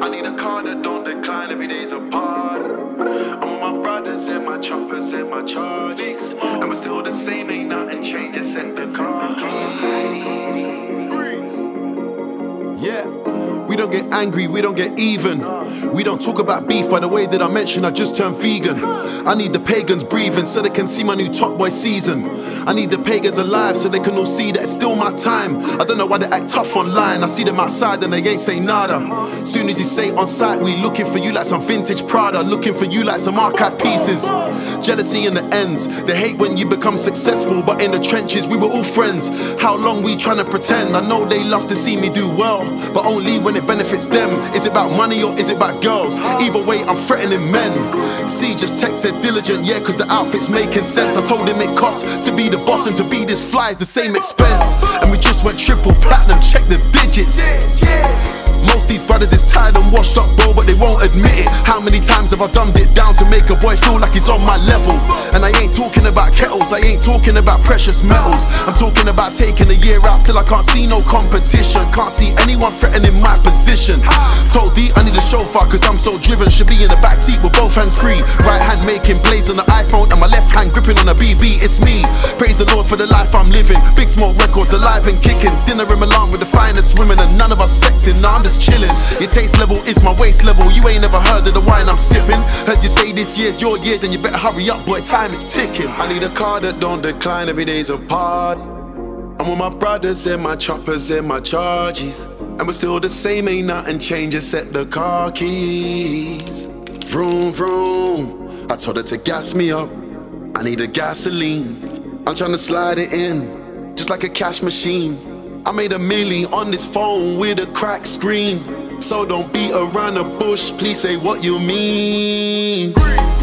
I need a car that don't decline, every day's a part. I'm with my brothers and my choppers and my charges, and we're still the same, ain't nothing changed except the car keys. Yeah, we don't get angry, we don't get even. We don't talk about beef. By the way that I mentioned, I just turned vegan. I need the pagans breathing so they can see my new Top Boy season. I need the pagans alive so they can all see that it's still my time. I don't know why they act tough online. I see them outside and they ain't say nada. Soon as you say on site, we looking for you like some vintage Prada, looking for you like some archive pieces. Jealousy in the ends, they hate when you become successful, but in the trenches we were all friends. How long we trying to pretend? I know they love to see me do well, but only when it benefits them. Is it about money or is it about girls? Either way, I'm threatening men. C just text said diligent, yeah, cause the outfit's making sense. I told him it costs to be the boss, and to be this fly is the same expense. And we just went triple platinum, check the digits. Most these brothers is tired and washed up, bro, but they won't admit it. How many times have I dumbed it down to make a boy feel like he's on my level? And I ain't talking about kettles, I ain't talking about precious metals. I'm talking about taking a year out till I can't see no competition. Can't see anyone threatening my position. Told D I need a chauffeur cause I'm so driven. Should be in the backseat with both hands free. Right hand making plays on the iPhone and my left hand gripping on a BB. It's me, praise the Lord for the life I'm living. Big Smoke Records alive and kicking. Dinner in Milan with the finest women and none of us sexing. Nah, I'm just chilling. Your taste level is my waist level. You ain't never heard of the wine I'm sipping. Heard you say this year's your year, then you better hurry up, boy, time is ticking. I need a car that don't decline, every day's a party. I'm with my brothers and my choppers and my charges, and we're still the same, ain't nothing changed except the car keys. Vroom, vroom, I told her to gas me up, I need a gasoline. I'm trying to slide it in, just like a cash machine. I made a milli on this phone with a cracked screen. So don't beat around the bush, please say what you mean.